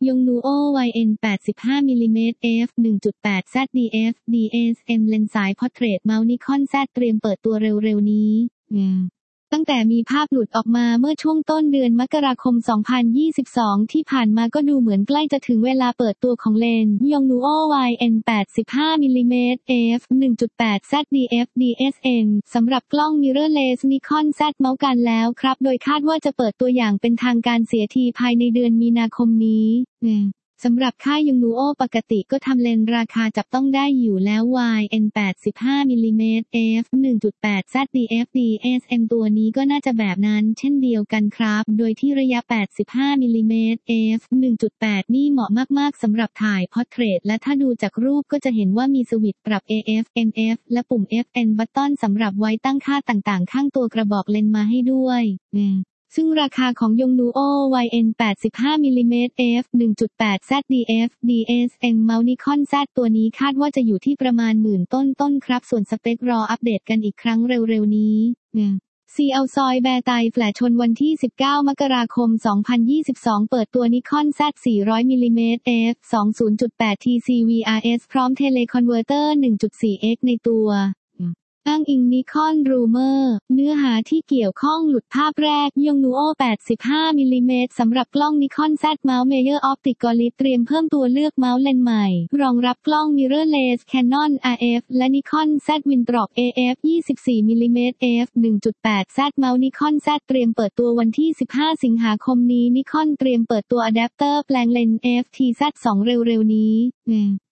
Yongnuo YN85mm f 1.8 ZDF DSM เลนส์สายพอร์เทรตเมาส์นิคอน Z เตรียมเปิดตัวเร็วๆนี้ตั้งแต่มีภาพหลุดออกมาเมื่อช่วงต้นเดือนมกราคม 2022 ที่ผ่านมาก็ดูเหมือนใกล้จะถึงเวลาเปิดตัวของเลนส์ Yongnuo YN85mm f 1.8 ZDF DSM สำหรับกล้อง Mirrorless Nikon Z เมาส์กันแล้วครับโดยคาดว่าจะเปิดตัวอย่างเป็นทางการเสียทีภายในเดือนมีนาคมนี้สำหรับค่าย Yongnuo ปกติก็ทำเลนส์ราคาจับต้องได้อยู่แล้ว YN85mm f 1.8 ZDF DSM ตัวนี้ก็น่าจะแบบนั้นเช่นเดียวกันครับโดยที่ระยะ 85mm f 1.8 นี่เหมาะมากๆสำหรับถ่ายพอร์เทรตและถ้าดูจากรูปก็จะเห็นว่ามีสวิตช์ปรับ AF MF และปุ่ม FN Button สำหรับไว้ตั้งค่าต่างๆข้างตัวกระบอกเลนส์มาให้ด้วยซึ่งราคาของ Yongnuo YN85mm f 1.8 ZDF DSM เมาส์ Nikon Z ตัวนี้คาดว่าจะอยู่ที่ประมาณ10,000ต้นๆครับส่วนสเปครออัปเดตกันอีกครั้งเร็วๆนี้ซีเอาซอยแบร์ไตแฟลชชนวันที่19มกราคม 2022 เปิดตัว Nikon Z 400mm f 20.8 TCVRS พร้อม Teleconverter 1.4x ในตัวอ้างอิง Nikon Rumor เนื้อหาที่เกี่ยวข้องหลุดภาพแรก Yongnuo 85mm สำหรับกล้อง Nikon Z Mount Major Optic Grip เตรียมเพิ่มตัวเลือกเมาส์เลนส์ใหม่รองรับกล้อง Mirrorless Canon RF และ Nikon Z Winthrop AF 24mm f 1.8 Z Mount Nikon Z เตรียมเปิดตัววันที่15สิงหาคมนี้ Nikon เตรียมเปิดตัวอะแดปเตอร์แปลงเลนส์ FT Z2 เร็วๆนี้